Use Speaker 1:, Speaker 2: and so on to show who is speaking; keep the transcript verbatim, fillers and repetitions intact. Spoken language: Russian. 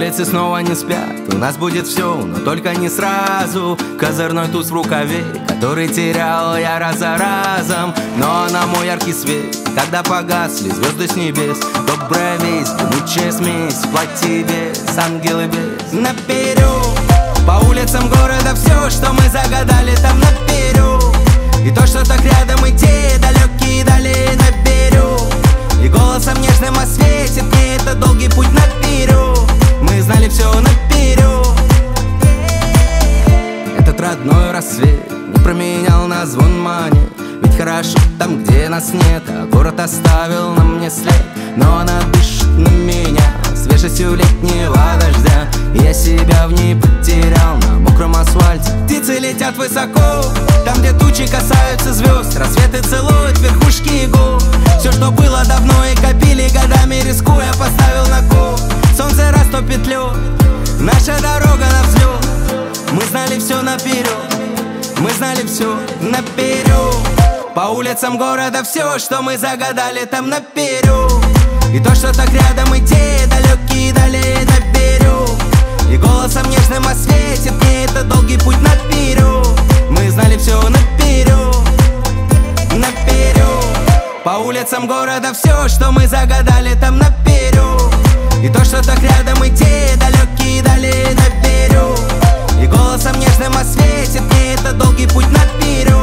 Speaker 1: Улицы снова не спят, у нас будет все, но только не сразу. Козырной туз в рукаве, который терял я раз за разом. Но на мой яркий свет, когда погасли звезды с небес, добрая весть, гремучая смесь, платье без, ангелы без. Наперед, по улицам города все, что мы загадали, там наперед. И то, что так рядом, и те далекие дали наперед. И голосом нежным осветит мне это долгий путь наперед. Мы знали все наперед. Этот родной рассвет не променял на звон монет. Ведь хорошо там, где нас нет, а город оставил на мне след. Но она дышит на меня свежестью летнего дождя. Я себя в ней потерял на мокром асфальте. Птицы летят высоко, там, где тучи касаются звезд. Рассветы целуют верхушки гор. Все, что было давно и копили годами, рискуя, поставил на кон. Солнце растопит лед, наша дорога на взлет. Мы знали все наперед, мы знали все наперед. По улицам города все, что мы загадали, там наперед. И то, что так рядом, и те далекие дали наперед. И голосом нежным осветит мне это долгий путь наперед. Мы знали все наперед, наперед. По улицам города все, что мы загадали, там наперед. И то, что так рядом, и те далекие дали наперед. И голосом нежным осветит мне это долгий путь наперед.